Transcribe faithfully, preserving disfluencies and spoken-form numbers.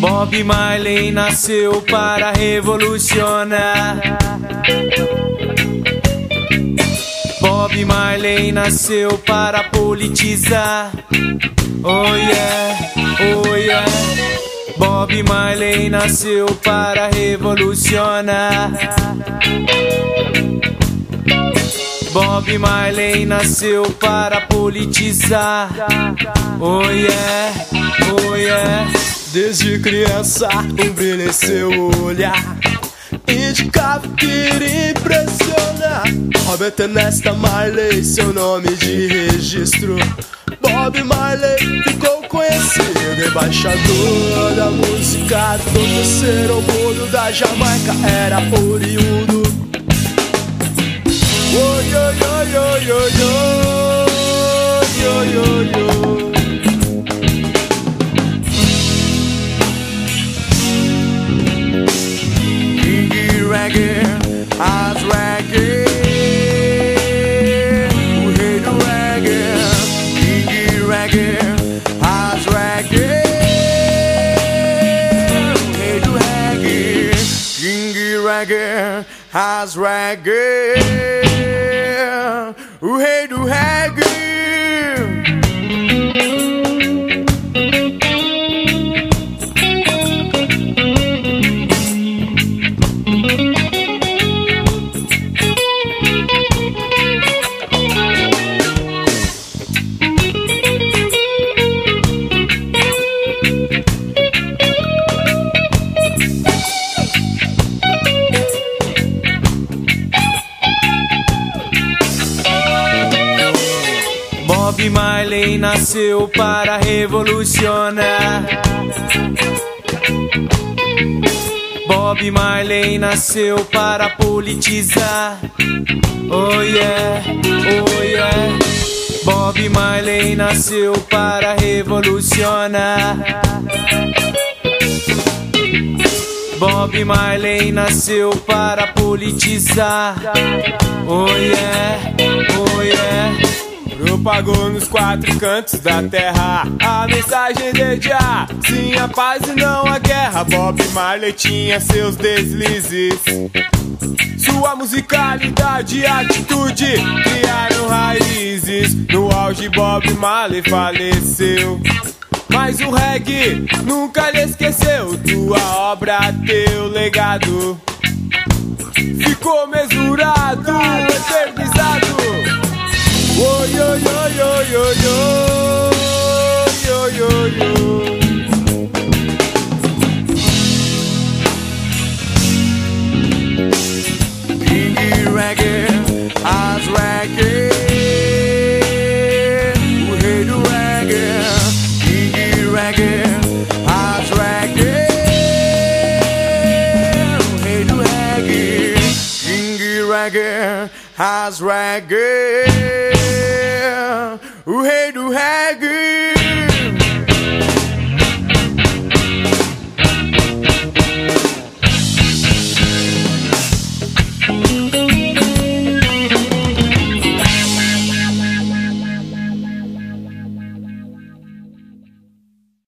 Bob Marley nasceu para revolucionar. Bob Marley nasceu para politizar. Oh yeah, oh yeah. Bob Marley nasceu para revolucionar. Bob Marley nasceu para politizar. Oh yeah, oh yeah. Desde criança, um brilho em seu olhar indicava que iria impressionar. Robert Nesta Marley, seu nome de registro. Bob Marley ficou conhecido, embaixador da música do terceiro mundo da Jamaica, era oriundo. Oi, oi, oi, oi, oi, oi, oi, oi. Reggae, as reggae, o rei do reggae, King Reggae, as reggae, o rei do reggae, King Reggae, as reggae, o rei do reggae. Bob Marley nasceu para revolucionar. Bob Marley nasceu para politizar. Oh yeah, oh yeah. Bob Marley nasceu para revolucionar. Bob Marley nasceu para politizar. Oh yeah, oh yeah. Propagou nos quatro cantos da terra a mensagem de Jah, sim, a paz e não a guerra. Bob Marley tinha seus deslizes, sua musicalidade e atitude criaram raízes. No auge Bob Marley faleceu, mas o reggae nunca lhe esqueceu. Tua obra, teu legado ficou mesurado, eternizado. Oi, oi, oi, oi, oi, oi, oi, oi. King Reggae, as reggae, o rei do reggae, King Reggae, as reggae, o rei do reggae, King Reggae, as reggae, o rei do reggae.